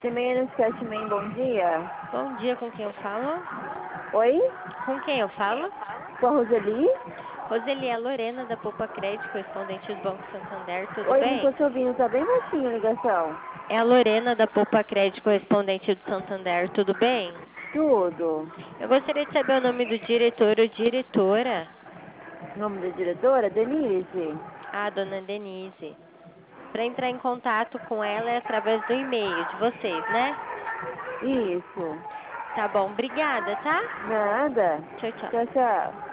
Primeiro, Sketchman, bom dia. Bom dia, com quem eu falo? Oi? Com quem eu falo? Com a Roseli? Roseli, é a Lorena da Poupa Crédito, correspondente do Banco Santander, tudo Oi, não tô bem? te ouvindo, tá bem baixinho a ligação. É a Lorena da Poupa Crédito, correspondente do Santander, tudo bem? Tudo. Eu gostaria de saber o nome do diretor ou diretora. Nome da diretora? Denise. Ah, dona Denise. Para entrar em contato com ela é através do e-mail de vocês, né? Isso. Tá bom, obrigada, tá? Nada. Tchau, tchau. Tchau, tchau.